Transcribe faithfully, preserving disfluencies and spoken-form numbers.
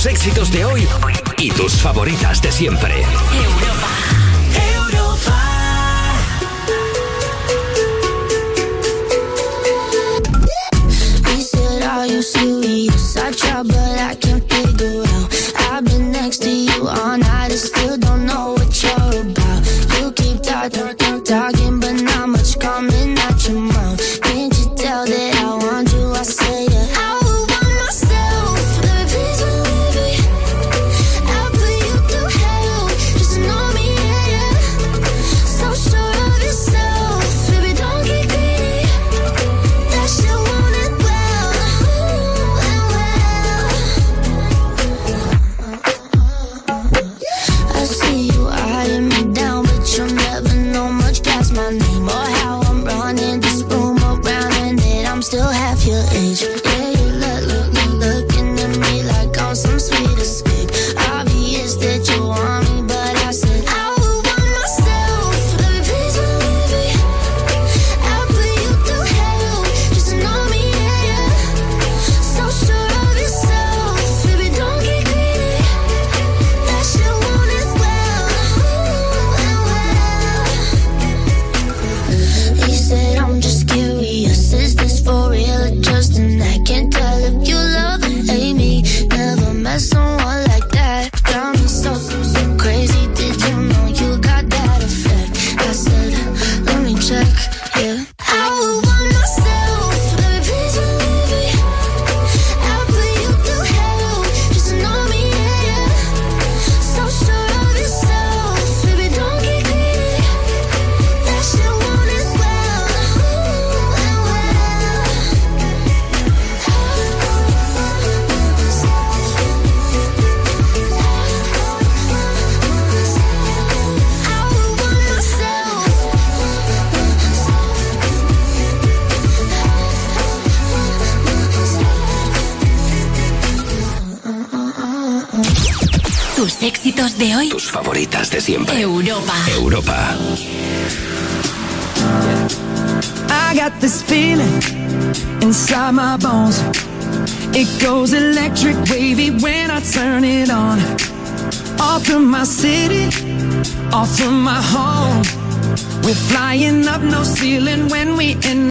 tus éxitos de hoy y tus favoritas de siempre. Europa, Europa. He said, are you serious? I try, but I can't figure out. I've been next to you all night and still don't know what you're about. You keep talking, talking, but not much coming out your mouth. Can't you tell that I want you? I say yeah. I would want myself. Let me please believe me. I'll put you through hell. Just know me, yeah, yeah. So sure of yourself, baby, don't get greedy. That shit want it well, ooh, and well. I see you eyeing me down, but you'll never know much past my name or how I'm running this room around and that I'm still half your age. Yeah, you look, look, look, looking at me like I'm some sweet escape. Obvious that you want me, but I said I would want myself. Let me please believe me. I'll put you through hell. Just know me, yeah, yeah. So sure of yourself, baby, don't get greedy. That shit want it well, ooh, and well. He said I'm just curious, is this for real or just an act? Can't tell if you love and hate me. Never met someone like that. Got me so, so crazy. Did you know you got that effect? I said, let me check, yeah. I would want myself. Let me please believe me. I'll put you through hell. Just know me, yeah, yeah. So sure of yourself, baby, don't get greedy. That shit want it well, ooh, and well. I would want myself. Tus éxitos de hoy. Tus favoritas de siempre. Europa. Europa. I got this feeling inside my bones. It goes electric wavy when I turn it on. Off from my city, off from my home. We're flying up no ceiling when we in